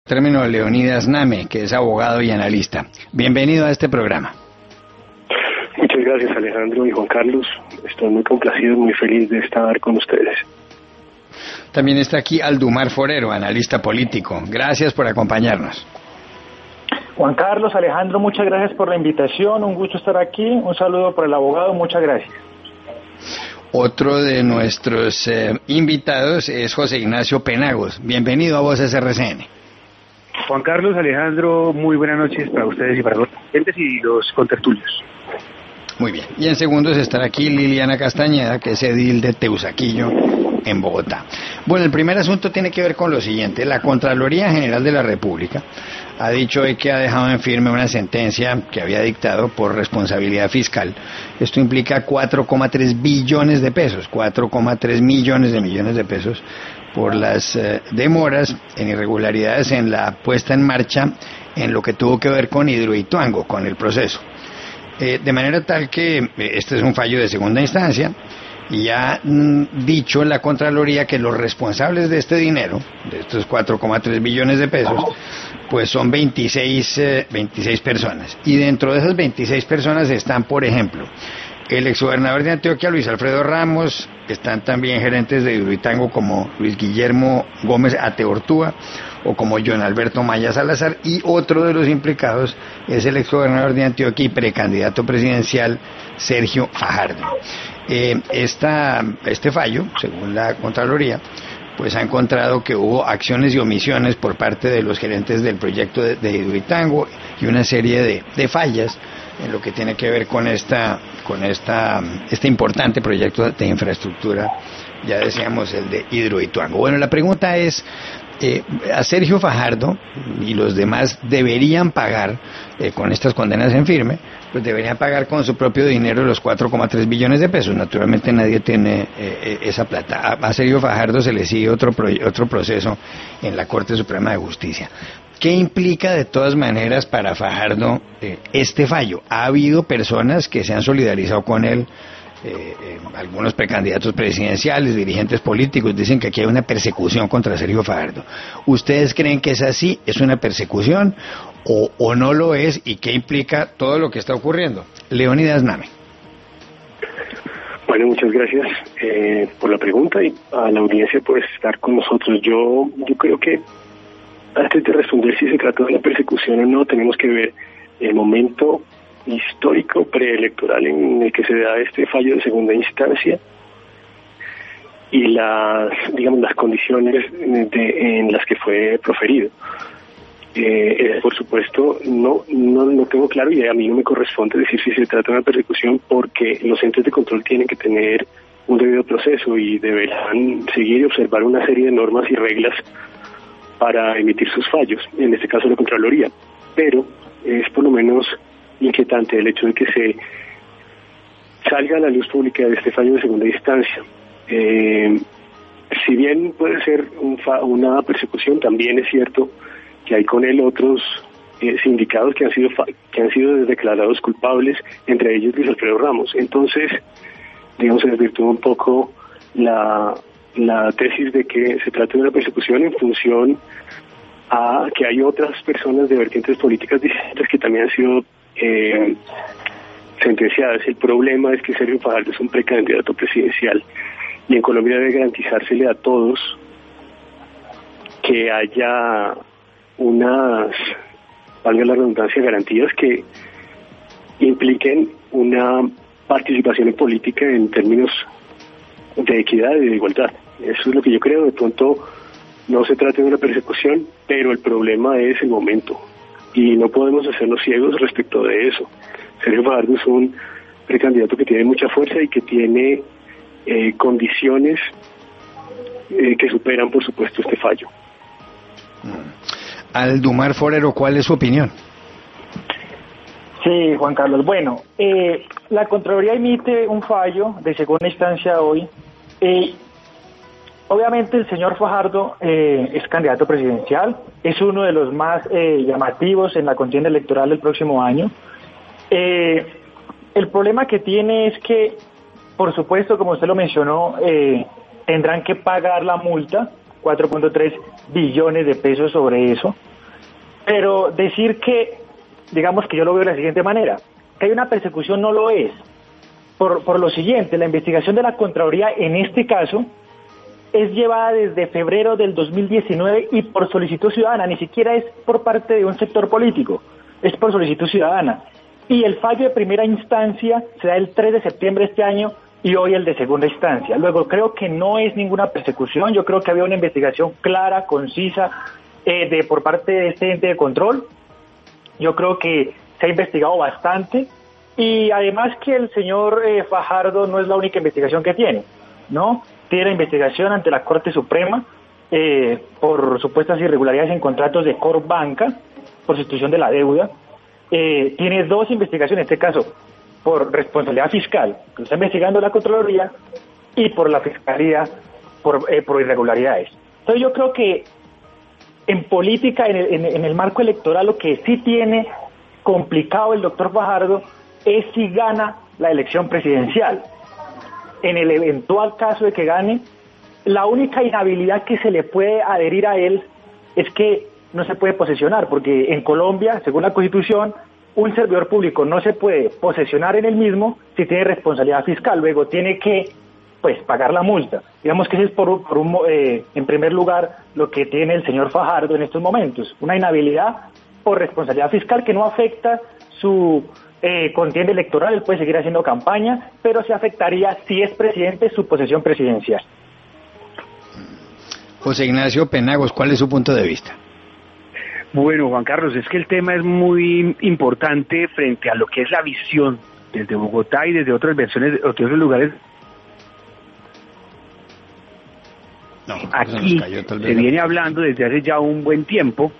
término Leonidas Name, que es abogado y analista. Bienvenido a este programa. Muchas gracias, Alejandro y Juan Carlos. Estoy muy complacido, muy feliz de estar con ustedes. También está aquí Aldumar Forero, analista político. Gracias por acompañarnos. Juan Carlos, Alejandro, muchas gracias por la invitación. Un gusto estar aquí. Un saludo por el abogado. Muchas gracias. Otro de nuestros invitados es José Ignacio Penagos. Bienvenido a Voces RCN. Juan Carlos, Alejandro, muy buenas noches para ustedes y para los clientes y los contertulios. Muy bien. Y en segundos estará aquí Liliana Castañeda, que es edil de Teusaquillo, en Bogotá. Bueno, el primer asunto tiene que ver con lo siguiente. La Contraloría General de la República ha dicho hoy que ha dejado en firme una sentencia que había dictado por responsabilidad fiscal. Esto implica 4,3 billones de pesos, 4,3 millones de pesos por las demoras en irregularidades en la puesta en marcha en lo que tuvo que ver con Hidroituango, con el proceso. De manera tal que este es un fallo de segunda instancia y ha dicho la Contraloría que los responsables de este dinero, de estos 4,3 billones de pesos, pues son 26 personas. Y dentro de esas 26 personas están, por ejemplo, el exgobernador de Antioquia, Luis Alfredo Ramos, están también gerentes de Hidroituango como Luis Guillermo Gómez Ateortúa o como John Alberto Maya Salazar, y otro de los implicados es el exgobernador de Antioquia y precandidato presidencial Sergio Fajardo. Este fallo, según la Contraloría, pues ha encontrado que hubo acciones y omisiones por parte de los gerentes del proyecto de Hidroituango y una serie de fallas en lo que tiene que ver con este importante proyecto de infraestructura, ya decíamos, el de Hidroituango. Bueno, la pregunta es, a Sergio Fajardo y los demás deberían pagar con estas condenas en firme, pues deberían pagar con su propio dinero los 4,3 billones de pesos. Naturalmente nadie tiene esa plata. A Sergio Fajardo se le sigue otro proceso en la Corte Suprema de Justicia. ¿Qué implica de todas maneras para Fajardo este fallo? ¿Ha habido personas que se han solidarizado con él? Algunos precandidatos presidenciales, dirigentes políticos, dicen que aquí hay una persecución contra Sergio Fajardo. ¿Ustedes creen que es así? ¿Es una persecución o no lo es? ¿Y qué implica todo lo que está ocurriendo? Leonidas Name. Bueno, muchas gracias por la pregunta y a la audiencia por estar con nosotros. Yo creo que antes de responder si se trata de una persecución o no, tenemos que ver el momento histórico preelectoral en el que se da este fallo de segunda instancia y las condiciones en las que fue proferido. Por supuesto, no tengo claro y a mí no me corresponde decir si se trata de una persecución, porque los entes de control tienen que tener un debido proceso y deberán seguir y observar una serie de normas y reglas para emitir sus fallos, en este caso la Contraloría. Pero es por lo menos inquietante el hecho de que se salga a la luz pública de este fallo de segunda instancia. Si bien puede ser una persecución, también es cierto que hay con él otros sindicados que han sido declarados culpables, entre ellos Luis Alfredo Ramos. Entonces, digamos, se desvirtúa un poco la tesis de que se trata de una persecución en función a que hay otras personas de vertientes políticas distintas que también han sido sentenciadas. El problema es que Sergio Fajardo es un precandidato presidencial y en Colombia debe garantizársele a todos que haya unas, valga la redundancia, garantías que impliquen una participación en política en términos de equidad y de igualdad. Eso es lo que yo creo. De pronto no se trata de una persecución, pero el problema es el momento y no podemos hacernos ciegos respecto de eso. Sergio Fajardo es un precandidato que tiene mucha fuerza y que tiene condiciones que superan, por supuesto, este fallo. Aldumar Forero, ¿cuál es su opinión? Sí, Juan Carlos. Bueno, la Contraloría emite un fallo de segunda instancia hoy. Obviamente el señor Fajardo es candidato presidencial, es uno de los más llamativos en la contienda electoral del próximo año. El problema que tiene es que, por supuesto, como usted lo mencionó, tendrán que pagar la multa, 4.3 billones de pesos sobre eso. Pero decir que, digamos que yo lo veo de la siguiente manera, que hay una persecución no lo es. Por lo siguiente, la investigación de la Contraloría en este caso es llevada desde febrero del 2019 y por solicitud ciudadana, ni siquiera es por parte de un sector político, es por solicitud ciudadana. Y el fallo de primera instancia se da el 3 de septiembre de este año y hoy el de segunda instancia. Luego, creo que no es ninguna persecución, yo creo que había una investigación clara, concisa, por parte de este ente de control. Yo creo que se ha investigado bastante y además que el señor Fajardo no es la única investigación que tiene, ¿no? Tiene la investigación ante la Corte Suprema por supuestas irregularidades en contratos de Corbanca, por sustitución de la deuda. Tiene 2 investigaciones, en este caso por responsabilidad fiscal, que está investigando la Contraloría, y por la Fiscalía por irregularidades. Entonces yo creo que en política, en el marco electoral, lo que sí tiene complicado el doctor Fajardo es si gana la elección presidencial. En el eventual caso de que gane, la única inhabilidad que se le puede adherir a él es que no se puede posesionar, porque en Colombia, según la Constitución, un servidor público no se puede posesionar en el mismo si tiene responsabilidad fiscal, luego tiene que pagar la multa. Digamos que ese es en primer lugar lo que tiene el señor Fajardo en estos momentos, una inhabilidad por responsabilidad fiscal que no afecta su contienda electoral, él puede seguir haciendo campaña, pero se afectaría, si es presidente, su posesión presidencial. José Ignacio Penagos, ¿cuál es su punto de vista? Bueno, Juan Carlos, es que el tema es muy importante frente a lo que es la visión desde Bogotá y desde otras versiones, otros lugares. Aquí se viene hablando desde hace ya un buen tiempo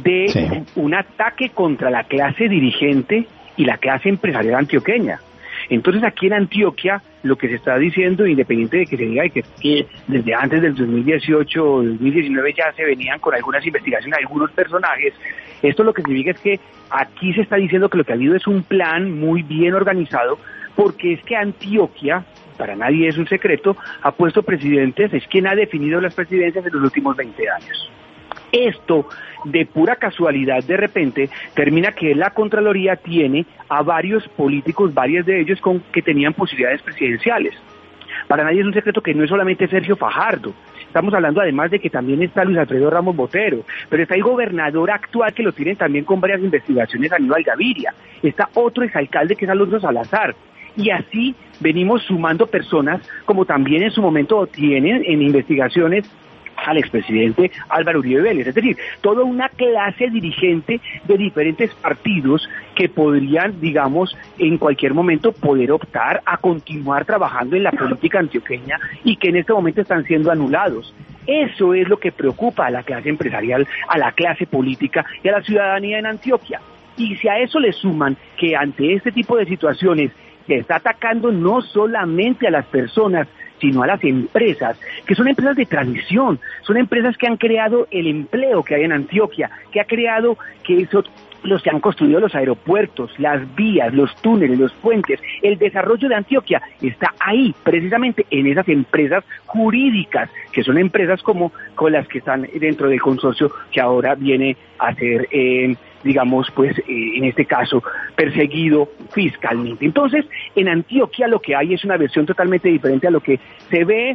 de un ataque contra la clase dirigente y la clase empresarial antioqueña. Entonces aquí en Antioquia lo que se está diciendo, independiente de que se diga que desde antes del 2018 o 2019 ya se venían con algunas investigaciones de algunos personajes, esto lo que significa es que aquí se está diciendo que lo que ha habido es un plan muy bien organizado, porque es que Antioquia, para nadie es un secreto, ha puesto presidentes, es quien ha definido las presidencias en los últimos 20 años. Esto, de pura casualidad, de repente, termina que la Contraloría tiene a varios políticos, varios de ellos que tenían posibilidades presidenciales. Para nadie es un secreto que no es solamente Sergio Fajardo. Estamos hablando además de que también está Luis Alfredo Ramos Botero, pero está el gobernador actual que lo tienen también con varias investigaciones, Aníbal Gaviria. Está otro exalcalde que es Alonso Salazar. Y así venimos sumando personas como también en su momento tienen en investigaciones al expresidente Álvaro Uribe Vélez, es decir, toda una clase dirigente de diferentes partidos que podrían, digamos, en cualquier momento poder optar a continuar trabajando en la política antioqueña y que en este momento están siendo anulados. Eso es lo que preocupa a la clase empresarial, a la clase política y a la ciudadanía en Antioquia. Y si a eso le suman que ante este tipo de situaciones se está atacando no solamente a las personas, sino a las empresas, que son empresas de tradición, son empresas que han creado el empleo que hay en Antioquia, que ha creado que eso, los que han construido los aeropuertos, las vías, los túneles, los puentes, el desarrollo de Antioquia está ahí, precisamente en esas empresas jurídicas, que son empresas como con las que están dentro del consorcio que ahora viene a ser digamos, en este caso, perseguido fiscalmente. Entonces, en Antioquia lo que hay es una versión totalmente diferente a lo que se ve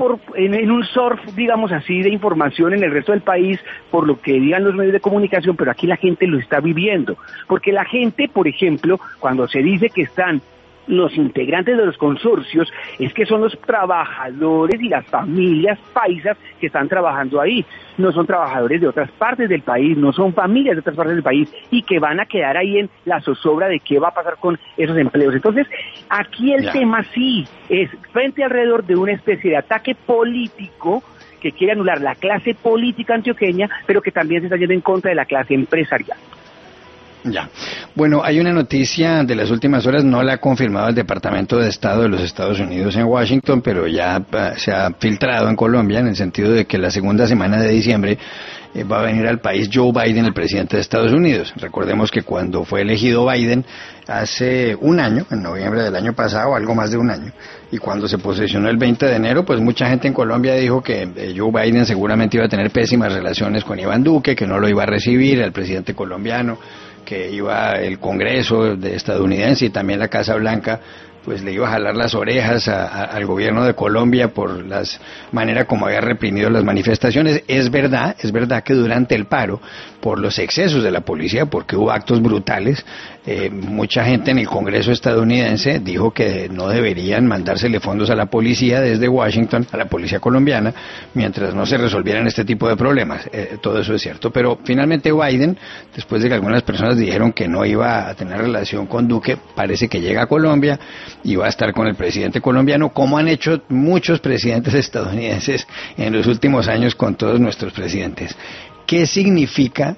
en un surf, digamos así, de información en el resto del país, por lo que digan los medios de comunicación, pero aquí la gente lo está viviendo. Porque la gente, por ejemplo, cuando se dice que están los integrantes de los consorcios, es que son los trabajadores y las familias paisas que están trabajando ahí. No son trabajadores de otras partes del país, no son familias de otras partes del país y que van a quedar ahí en la zozobra de qué va a pasar con esos empleos. Entonces, aquí el tema sí es frente alrededor de una especie de ataque político que quiere anular la clase política antioqueña, pero que también se está yendo en contra de la clase empresarial. Ya. Bueno, hay una noticia de las últimas horas, no la ha confirmado el Departamento de Estado de los Estados Unidos en Washington, pero ya se ha filtrado en Colombia en el sentido de que la segunda semana de diciembre va a venir al país Joe Biden, el presidente de Estados Unidos. Recordemos que cuando fue elegido Biden hace un año, en noviembre del año pasado, algo más de un año, y cuando se posesionó el 20 de enero, pues mucha gente en Colombia dijo que Joe Biden seguramente iba a tener pésimas relaciones con Iván Duque, que no lo iba a recibir, el presidente colombiano, que iba el Congreso de estadounidense y también la Casa Blanca pues le iba a jalar las orejas al gobierno de Colombia por la manera como había reprimido las manifestaciones. Es verdad que durante el paro, por los excesos de la policía, porque hubo actos brutales, mucha gente en el Congreso estadounidense dijo que no deberían mandársele fondos a la policía desde Washington, a la policía colombiana, mientras no se resolvieran este tipo de problemas. Todo eso es cierto, pero finalmente Biden, después de que algunas personas dijeron que no iba a tener relación con Duque, parece que llega a Colombia y va a estar con el presidente colombiano, como han hecho muchos presidentes estadounidenses en los últimos años con todos nuestros presidentes. ¿Qué significa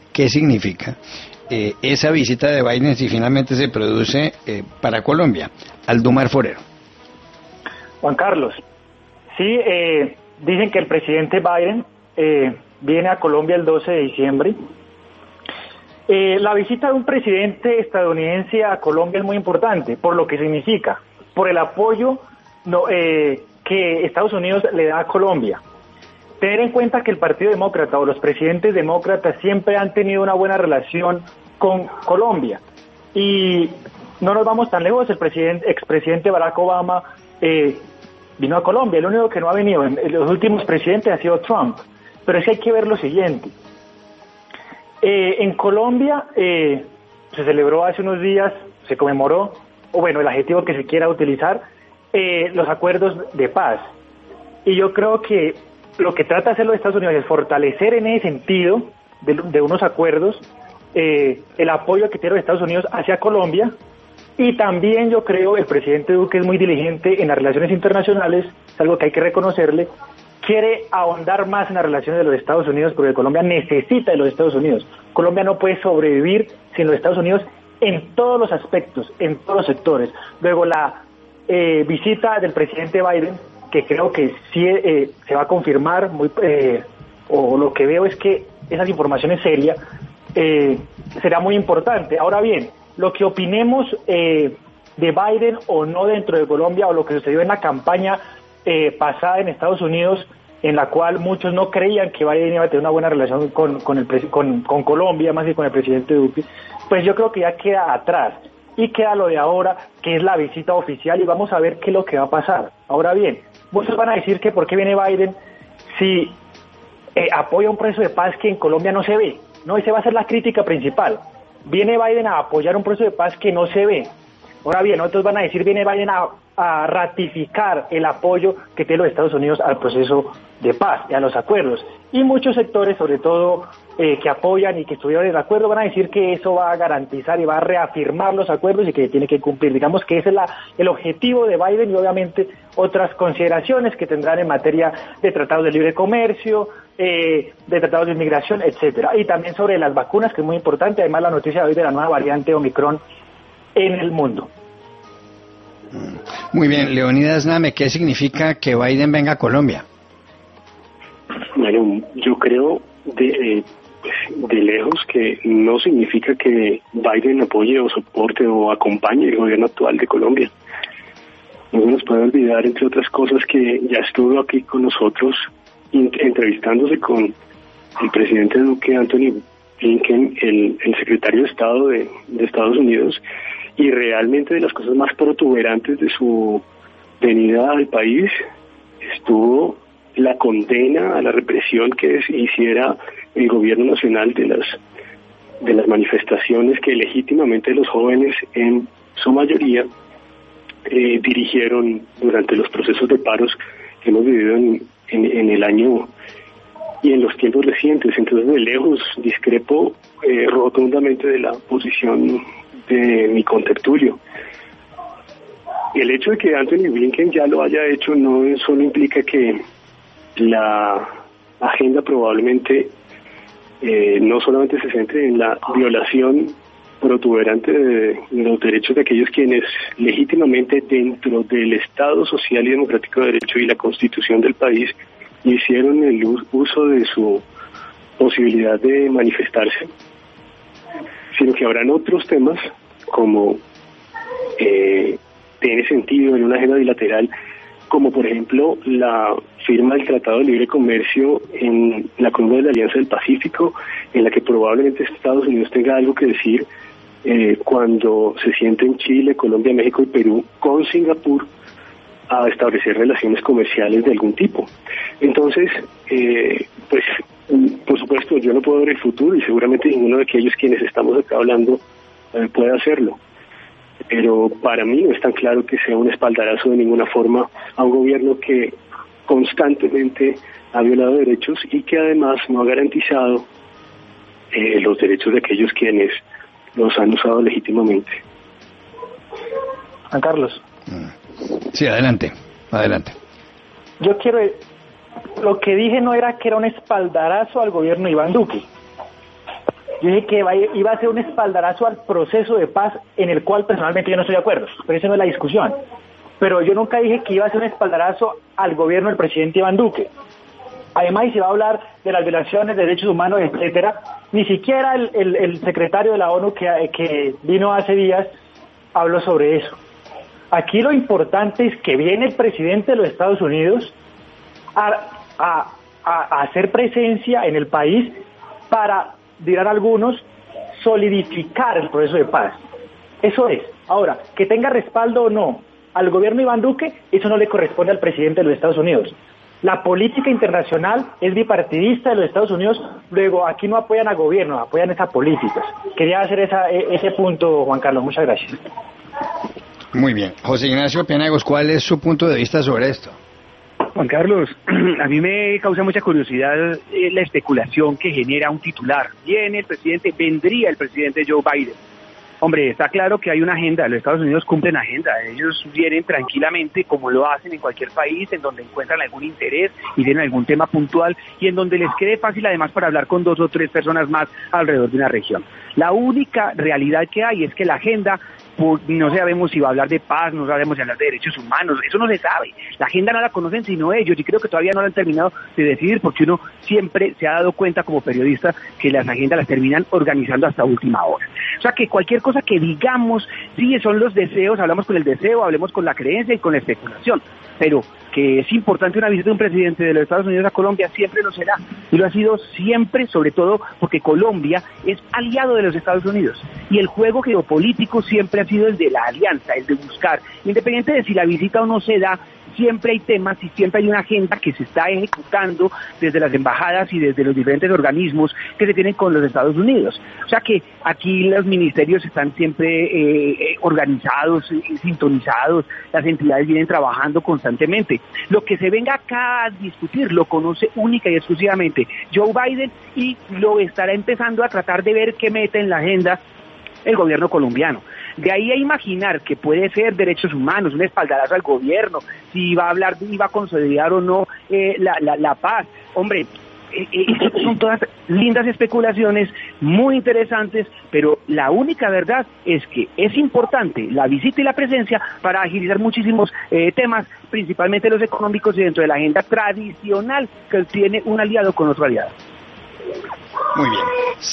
esa visita de Biden si finalmente se produce para Colombia? Aldumar Forero. Juan Carlos, sí, dicen que el presidente Biden viene a Colombia el 12 de diciembre. La visita de un presidente estadounidense a Colombia es muy importante, por lo que significa, por el apoyo que Estados Unidos le da a Colombia. Tener en cuenta que el Partido Demócrata o los presidentes demócratas siempre han tenido una buena relación con Colombia. Y no nos vamos tan lejos, el expresidente Barack Obama vino a Colombia, el único que no ha venido en los últimos presidentes ha sido Trump. Pero es que hay que ver lo siguiente. En Colombia se celebró hace unos días, se conmemoró, o bueno, el adjetivo que se quiera utilizar, los acuerdos de paz. Y yo creo que lo que trata de hacer los Estados Unidos es fortalecer en ese sentido de unos acuerdos el apoyo que tiene los Estados Unidos hacia Colombia. Y también yo creo el presidente Duque es muy diligente en las relaciones internacionales, es algo que hay que reconocerle. Quiere ahondar más en las relaciones de los Estados Unidos porque Colombia necesita de los Estados Unidos. Colombia no puede sobrevivir sin los Estados Unidos en todos los aspectos, en todos los sectores. Luego la visita del presidente Biden, que creo que sí se va a confirmar, o lo que veo es que esas informaciones serias, será muy importante. Ahora bien, lo que opinemos de Biden o no dentro de Colombia, o lo que sucedió en la campaña pasada en Estados Unidos, en la cual muchos no creían que Biden iba a tener una buena relación con Colombia, más que con el presidente Duque, pues yo creo que ya queda atrás, y queda lo de ahora, que es la visita oficial, y vamos a ver qué es lo que va a pasar. Ahora bien, muchos van a decir que por qué viene Biden si apoya un proceso de paz que en Colombia no se ve, ¿no? Esa va a ser la crítica principal. Viene Biden a apoyar un proceso de paz que no se ve. Ahora bien, otros van a decir, viene Biden a ratificar el apoyo que tiene los Estados Unidos al proceso de paz y a los acuerdos. Y muchos sectores, sobre todo que apoyan y que estuvieron en el acuerdo, van a decir que eso va a garantizar y va a reafirmar los acuerdos y que tiene que cumplir. Digamos que ese es el objetivo de Biden, y obviamente otras consideraciones que tendrán en materia de tratados de libre comercio, de tratados de inmigración, etcétera. Y también sobre las vacunas, que es muy importante, además la noticia de hoy de la nueva variante Omicron en el mundo. Muy bien, Leonidas Name, ¿qué significa que Biden venga a Colombia? Bueno, yo creo de lejos que no significa que Biden apoye o soporte o acompañe el gobierno actual de Colombia. No se nos puede olvidar, entre otras cosas, que ya estuvo aquí con nosotros entrevistándose con el presidente Duque, Anthony Blinken, el secretario de Estado de Estados Unidos, y realmente de las cosas más protuberantes de su venida al país estuvo la condena a la represión que hiciera el gobierno nacional de las manifestaciones que legítimamente los jóvenes, en su mayoría, dirigieron durante los procesos de paros que hemos vivido en el año y en los tiempos recientes. Entonces, de lejos discrepo rotundamente de la posición de mi contertulio. El hecho de que Anthony Blinken ya lo haya hecho no solo implica que la agenda probablemente no solamente se centre en la violación protuberante de los derechos de aquellos quienes legítimamente dentro del Estado social y democrático de derecho y la Constitución del país hicieron el uso de su posibilidad de manifestarse, sino que habrán otros temas como tiene sentido en una agenda bilateral, como por ejemplo la firma del Tratado de Libre Comercio en la Cumbre de la Alianza del Pacífico, en la que probablemente Estados Unidos tenga algo que decir cuando se sienten Chile, Colombia, México y Perú con Singapur a establecer relaciones comerciales de algún tipo. Entonces, pues por supuesto yo no puedo ver el futuro y seguramente ninguno de aquellos quienes estamos acá hablando puede hacerlo, pero para mí no es tan claro que sea un espaldarazo de ninguna forma a un gobierno que constantemente ha violado derechos y que además no ha garantizado los derechos de aquellos quienes los han usado legítimamente. Juan Carlos. Sí, adelante. Yo quiero... Lo que dije no era que era un espaldarazo al gobierno de Iván Duque. Yo dije que iba a ser un espaldarazo al proceso de paz en el cual personalmente yo no estoy de acuerdo, pero esa no es la discusión. Pero yo nunca dije que iba a ser un espaldarazo al gobierno del presidente Iván Duque. Además, y se va a hablar de las violaciones de derechos humanos, etcétera, ni siquiera el secretario de la ONU que vino hace días habló sobre eso. Aquí lo importante es que viene el presidente de los Estados Unidos a hacer presencia en el país para, dirán algunos, solidificar el proceso de paz. Eso es. Ahora, que tenga respaldo o no al gobierno de Iván Duque, eso no le corresponde al presidente de los Estados Unidos. La política internacional es bipartidista de los Estados Unidos, luego aquí no apoyan a gobierno, apoyan esas políticas. Quería hacer ese punto, Juan Carlos, muchas gracias. Muy bien. José Ignacio Pianagos, ¿cuál es su punto de vista sobre esto? Juan Carlos, a mí me causa mucha curiosidad la especulación que genera un titular. Vendría el presidente Joe Biden. Hombre, está claro que hay una agenda, los Estados Unidos cumplen agenda, ellos vienen tranquilamente como lo hacen en cualquier país, en donde encuentran algún interés y tienen algún tema puntual y en donde les quede fácil además para hablar con 2 o 3 personas más alrededor de una región. La única realidad que hay es que la agenda, no sabemos si va a hablar de paz, no sabemos si va a hablar de derechos humanos, eso no se sabe. La agenda no la conocen sino ellos y creo que todavía no la han terminado de decidir porque uno siempre se ha dado cuenta como periodista que las agendas las terminan organizando hasta última hora. O sea que cualquier cosa que digamos, sí, son los deseos, hablamos con el deseo, hablemos con la creencia y con la especulación, pero que es importante una visita de un presidente de los Estados Unidos a Colombia siempre lo será, y lo ha sido siempre, sobre todo porque Colombia es aliado de los Estados Unidos, y el juego geopolítico siempre ha sido el de la alianza, el de buscar, independiente de si la visita o no se da, siempre hay temas y siempre hay una agenda que se está ejecutando desde las embajadas y desde los diferentes organismos que se tienen con los Estados Unidos. O sea que aquí los ministerios están siempre organizados, sintonizados, las entidades vienen trabajando constantemente. Lo que se venga acá a discutir lo conoce única y exclusivamente Joe Biden y lo estará empezando a tratar de ver qué mete en la agenda el gobierno colombiano. De ahí a imaginar que puede ser derechos humanos, un espaldarazo al gobierno, si va a hablar, iba a consolidar o no la paz. Hombre, son todas lindas especulaciones, muy interesantes, pero la única verdad es que es importante la visita y la presencia para agilizar muchísimos temas, principalmente los económicos y dentro de la agenda tradicional que tiene un aliado con otro aliado. Muy bien,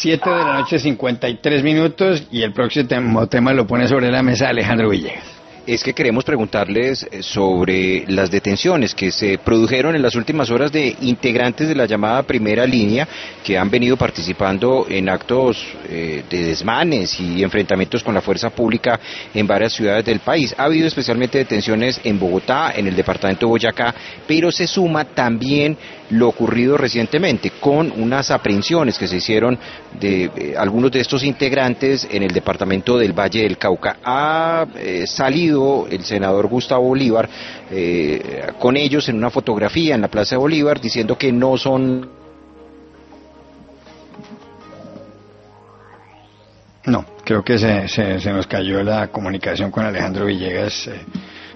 7:53 y el próximo tema lo pone sobre la mesa Alejandro Villegas. Es que queremos preguntarles sobre las detenciones que se produjeron en las últimas horas de integrantes de la llamada Primera Línea que han venido participando en actos de desmanes y enfrentamientos con la fuerza pública en varias ciudades del país. Ha habido especialmente detenciones en Bogotá, en el departamento de Boyacá, pero se suma también lo ocurrido recientemente con unas aprehensiones que se hicieron de algunos de estos integrantes en el departamento del Valle del Cauca. Ha salido el senador Gustavo Bolívar con ellos en una fotografía en la Plaza de Bolívar diciendo que no son... No, creo que se nos cayó la comunicación con Alejandro Villegas.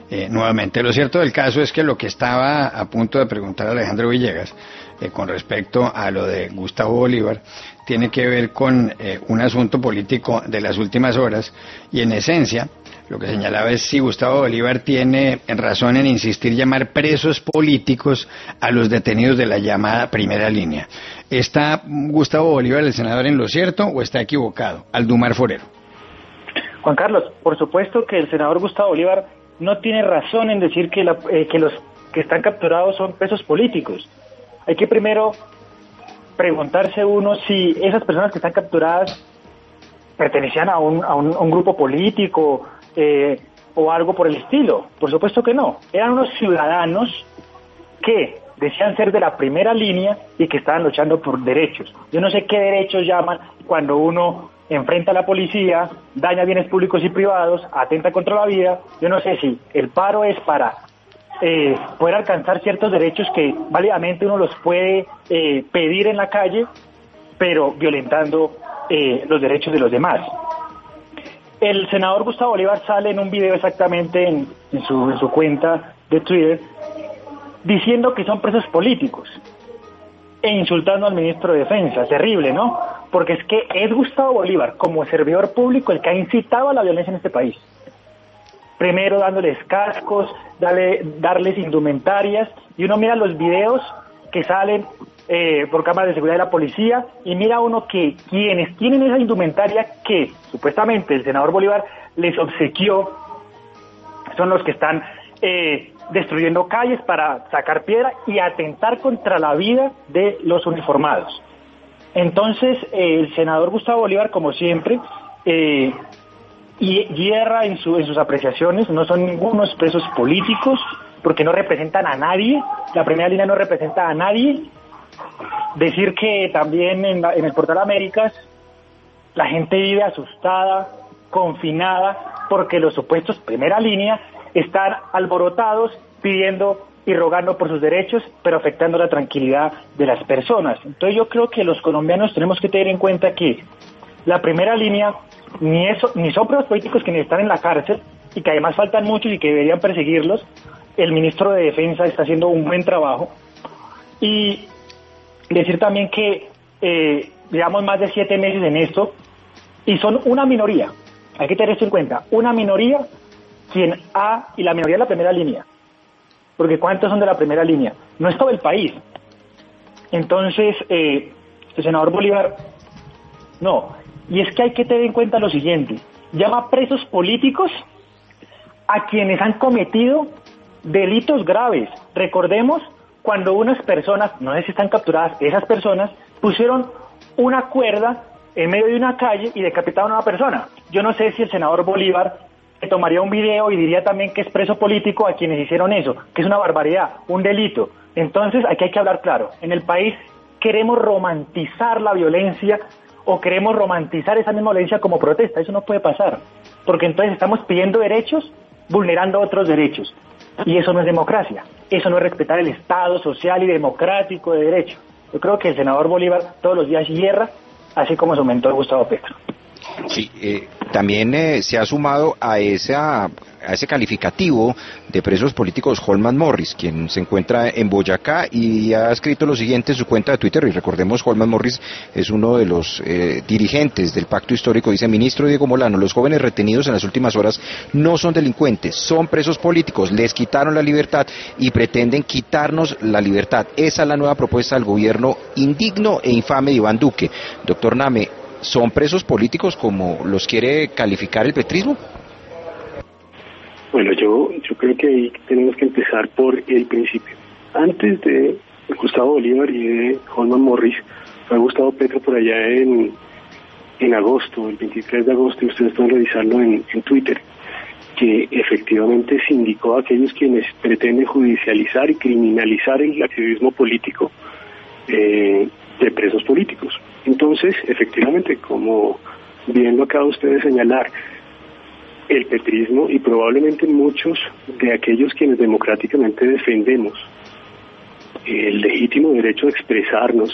nuevamente. Lo cierto del caso es que lo que estaba a punto de preguntar Alejandro Villegas con respecto a lo de Gustavo Bolívar tiene que ver con un asunto político de las últimas horas, y en esencia lo que señalaba es si Gustavo Bolívar tiene razón en insistir llamar presos políticos a los detenidos de la llamada primera línea. ¿Está Gustavo Bolívar, el senador, en lo cierto o está equivocado? Aldumar Forero. Juan Carlos, por supuesto que el senador Gustavo Bolívar no tiene razón en decir que los que están capturados son presos políticos. Hay que primero preguntarse uno si esas personas que están capturadas pertenecían a un grupo político o algo por el estilo. Por supuesto que no. Eran unos ciudadanos que decían ser de la primera línea y que estaban luchando por derechos. Yo no sé qué derechos llaman cuando uno enfrenta a la policía, daña bienes públicos y privados, atenta contra la vida. Yo no sé si el paro es para poder alcanzar ciertos derechos que válidamente uno los puede pedir en la calle, pero violentando los derechos de los demás. El senador Gustavo Bolívar sale en un video exactamente en su cuenta de Twitter diciendo que son presos políticos e insultando al ministro de Defensa. Terrible, ¿no? Porque es que es Gustavo Bolívar, como servidor público, el que ha incitado a la violencia en este país. Primero dándoles cascos, darles indumentarias, y uno mira los videos que salen por cámaras de seguridad de la policía, y mira uno que quienes tienen esa indumentaria que supuestamente el senador Bolívar les obsequió son los que están destruyendo calles para sacar piedra y atentar contra la vida de los uniformados. Entonces el senador Gustavo Bolívar, como siempre, hierra en sus apreciaciones. No son ningunos presos políticos porque no representan a nadie. La primera línea no representa a nadie. Decir que también en el Portal Américas la gente vive asustada, confinada, porque los supuestos primera línea están alborotados pidiendo y rogando por sus derechos, pero afectando la tranquilidad de las personas. Entonces yo creo que los colombianos tenemos que tener en cuenta que la primera línea ni son presos políticos quienes están en la cárcel, y que además faltan muchos y que deberían perseguirlos. El ministro de Defensa está haciendo un buen trabajo. Y decir también que llevamos más de 7 meses en esto y son una minoría. Hay que tener esto en cuenta, una minoría y la minoría de la primera línea, porque ¿cuántos son de la primera línea? No es todo el país. Entonces el senador Bolívar no, y es que hay que tener en cuenta lo siguiente: llama presos políticos a quienes han cometido delitos graves. Recordemos cuando unas personas, no sé si están capturadas, esas personas pusieron una cuerda en medio de una calle y decapitaron a una persona. Yo no sé si el senador Bolívar tomaría un video y diría también que es preso político a quienes hicieron eso, que es una barbaridad, un delito. Entonces aquí hay que hablar claro. En el país queremos romantizar la violencia o queremos romantizar esa misma violencia como protesta. Eso no puede pasar, porque entonces estamos pidiendo derechos vulnerando otros derechos, y eso no es democracia. Eso no es respetar el Estado social y democrático de derecho. Yo creo que el senador Bolívar todos los días hierra, así como su mentor Gustavo Petro. Sí, también se ha sumado a ese calificativo de presos políticos Holman Morris, quien se encuentra en Boyacá y ha escrito lo siguiente en su cuenta de Twitter. Y recordemos, Holman Morris es uno de los dirigentes del Pacto Histórico. Dice: ministro Diego Molano, los jóvenes retenidos en las últimas horas no son delincuentes, son presos políticos, les quitaron la libertad y pretenden quitarnos la libertad. Esa es la nueva propuesta del gobierno indigno e infame de Iván Duque. Doctor Name, ¿son presos políticos como los quiere calificar el petrismo? Bueno, yo creo que ahí tenemos que empezar por el principio. Antes de Gustavo Bolívar y de Holman Morris, fue Gustavo Petro por allá en agosto, el 23 de agosto, y ustedes pueden revisarlo en Twitter, que efectivamente se indicó a aquellos quienes pretenden judicializar y criminalizar el activismo político de presos políticos. Entonces, efectivamente, como bien lo acaba usted de señalar, el petrismo y probablemente muchos de aquellos quienes democráticamente defendemos el legítimo derecho a expresarnos,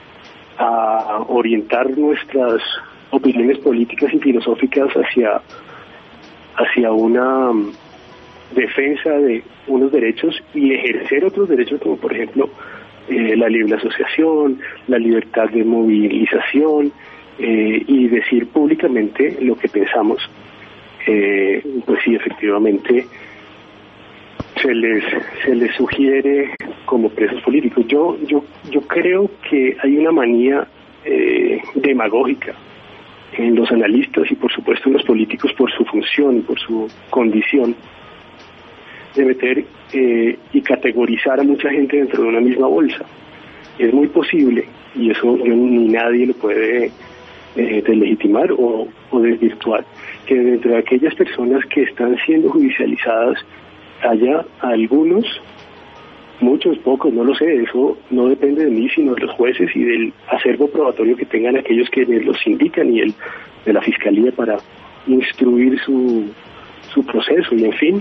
a orientar nuestras opiniones políticas y filosóficas hacia una defensa de unos derechos y ejercer otros derechos, como por ejemplo la libre asociación, la libertad de movilización, y decir públicamente lo que pensamos. Pues sí, efectivamente se les sugiere como presos políticos. Yo creo que hay una manía demagógica en los analistas y por supuesto en los políticos por su función y por su condición de meter y categorizar a mucha gente dentro de una misma bolsa. Es muy posible, y eso ni nadie lo puede deslegitimar o desvirtuar, que dentro de aquellas personas que están siendo judicializadas haya algunos, muchos, pocos, no lo sé, eso no depende de mí, sino de los jueces y del acervo probatorio que tengan aquellos que los indican y de la fiscalía para instruir su proceso, y en fin,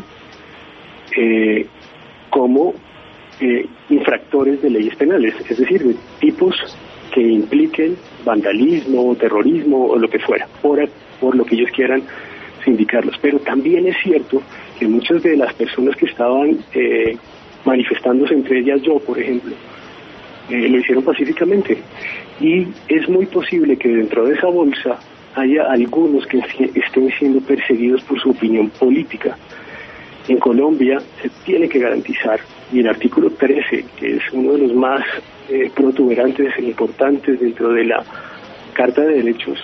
como infractores de leyes penales, es decir, de tipos que impliquen vandalismo, terrorismo o lo que fuera, por lo que ellos quieran sindicarlos. Pero también es cierto que muchas de las personas que estaban manifestándose, entre ellas yo, por ejemplo, lo hicieron pacíficamente. Y es muy posible que dentro de esa bolsa haya algunos que estén siendo perseguidos por su opinión política. En Colombia se tiene que garantizar, y el artículo 13, que es uno de los más protuberantes e importantes dentro de la Carta de Derechos,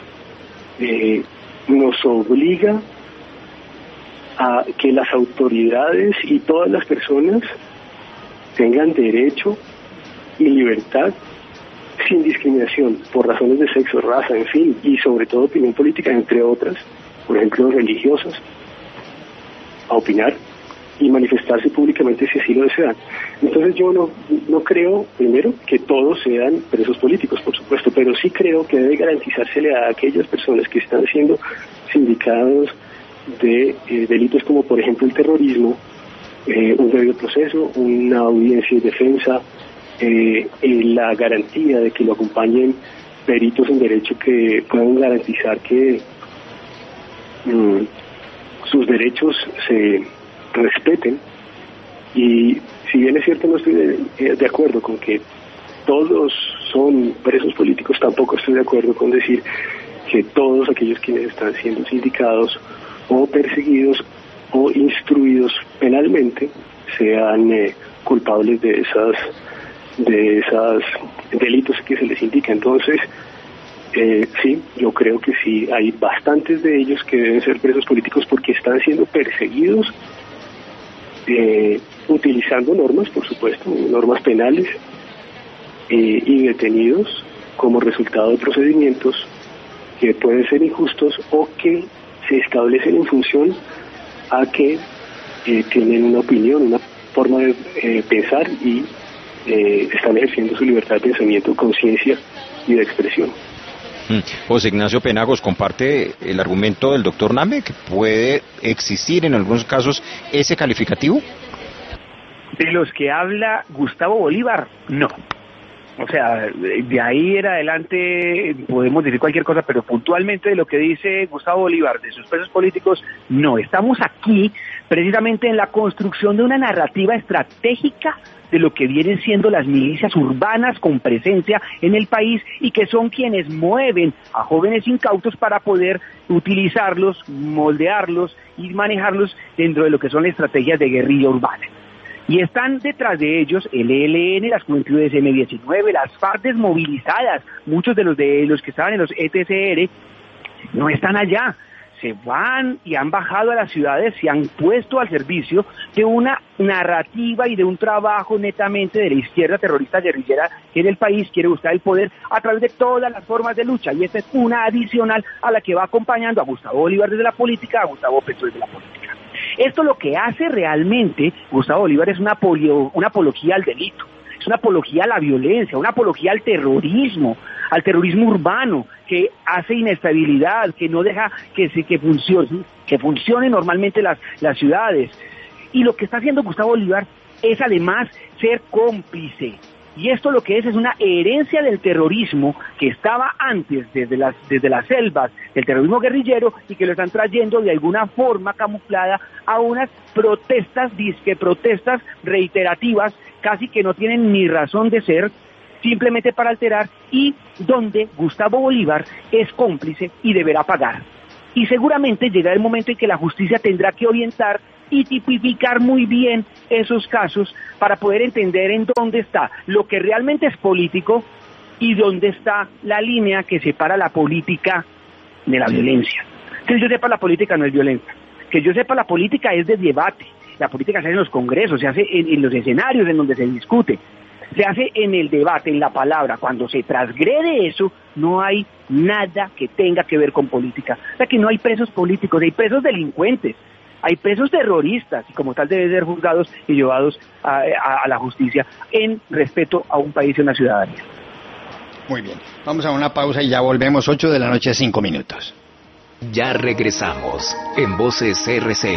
nos obliga a que las autoridades y todas las personas tengan derecho y libertad sin discriminación por razones de sexo, raza, en fin, y sobre todo opinión política, entre otras, por ejemplo, religiosas, a opinar y manifestarse públicamente si así lo desean. Entonces yo no creo, primero, que todos sean presos políticos, por supuesto, pero sí creo que debe garantizársele a aquellas personas que están siendo sindicados de delitos como por ejemplo el terrorismo, un debido proceso, una audiencia de defensa, la garantía de que lo acompañen peritos en derecho que puedan garantizar que sus derechos se respeten. Y si bien es cierto, no estoy de acuerdo con que todos son presos políticos, tampoco estoy de acuerdo con decir que todos aquellos quienes están siendo sindicados o perseguidos o instruidos penalmente sean culpables de esos delitos que se les indica. Entonces, sí, yo creo que sí, hay bastantes de ellos que deben ser presos políticos porque están siendo perseguidos utilizando normas, por supuesto, normas penales, y detenidos como resultado de procedimientos que pueden ser injustos o que se establecen en función a que tienen una opinión, una forma de pensar y están ejerciendo su libertad de pensamiento, conciencia y de expresión. José Ignacio Penagos, ¿comparte el argumento del doctor Name que puede existir en algunos casos ese calificativo? De los que habla Gustavo Bolívar, no. O sea, de ahí en adelante podemos decir cualquier cosa, pero puntualmente de lo que dice Gustavo Bolívar, de sus presos políticos, no. Estamos aquí precisamente en la construcción de una narrativa estratégica de lo que vienen siendo las milicias urbanas con presencia en el país y que son quienes mueven a jóvenes incautos para poder utilizarlos, moldearlos y manejarlos dentro de lo que son las estrategias de guerrilla urbana. Y están detrás de ellos el ELN, las Juventudes M19, las FARC desmovilizadas, muchos de los que estaban en los ETCR no están allá. Se van y han bajado a las ciudades, se han puesto al servicio de una narrativa y de un trabajo netamente de la izquierda terrorista guerrillera que en el país quiere buscar el poder a través de todas las formas de lucha, y esta es una adicional a la que va acompañando a Gustavo Bolívar desde la política, a Gustavo Petro desde la política. Esto lo que hace realmente Gustavo Bolívar es una apología al delito, es una apología a la violencia, una apología al terrorismo urbano, que hace inestabilidad, que no deja que funcione normalmente las ciudades. Y lo que está haciendo Gustavo Bolívar es además ser cómplice Y esto lo que es una herencia del terrorismo que estaba antes desde las selvas del terrorismo guerrillero y que lo están trayendo de alguna forma camuflada a unas disque protestas reiterativas, casi que no tienen ni razón de ser, simplemente para alterar, y donde Gustavo Bolívar es cómplice y deberá pagar. Y seguramente llegará el momento en que la justicia tendrá que orientar y tipificar muy bien esos casos para poder entender en dónde está lo que realmente es político y dónde está la línea que separa la política de la violencia. Que yo sepa, la política no es violencia. Que yo sepa, la política es de debate. La política se hace en los congresos, se hace en los escenarios en donde se discute. Se hace en el debate, en la palabra. Cuando se transgrede eso, no hay nada que tenga que ver con política. O sea que no hay presos políticos, hay presos delincuentes, hay presos terroristas, y como tal deben ser juzgados y llevados a la justicia en respeto a un país y una ciudadanía. Muy bien, vamos a una pausa y ya volvemos, 8 de la noche, 5 minutos. Ya regresamos en Voces RC.